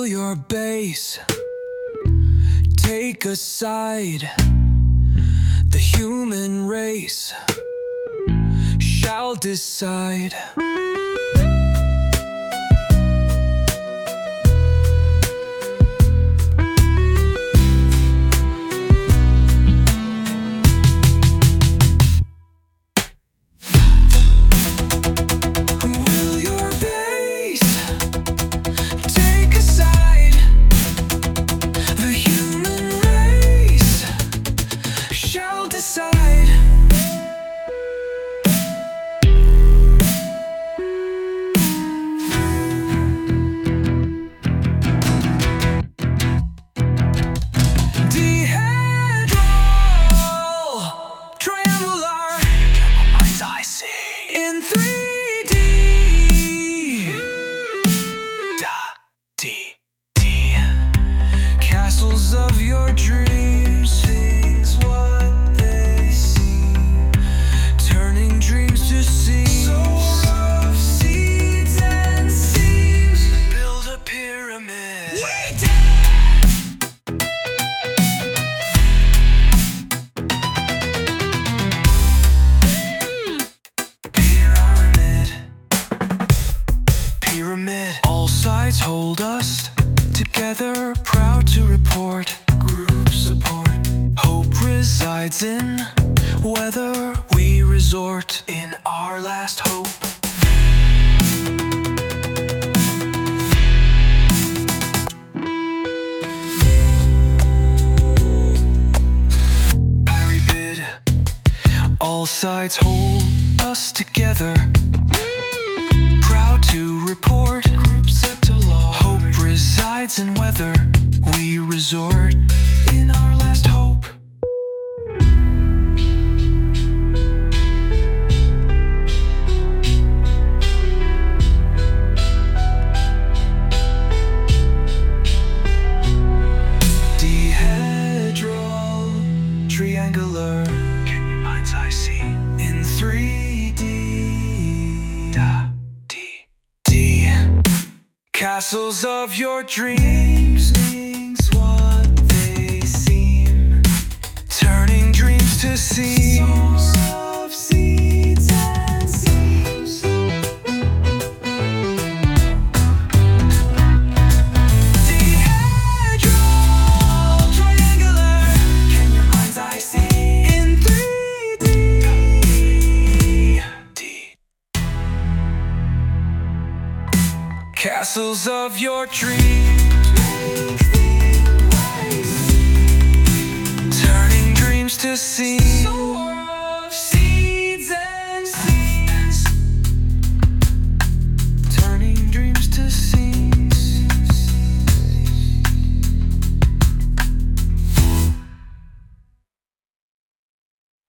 your base, take a side. The human race shall decide. In 3D, D. Castles of your dreams, things what they see, turning dreams to seeds. Sower of seeds and seams, build a pyramid. All sides hold us together, proud to report. Group support. Hope resides in whether we resort in our last hope. Parry-bid. All sides hold us together, proud to report. Hope resides in whether we resort in our last hope. Dihedral, triangular, can your mind's eye see? In 3D, castles of your dreams, things what they seem, turning dreams to seeds. Of seeds and seams. Dihedral, triangular, can your mind's eye see? In 3D, castles of your dreams, turning dreams to seeds.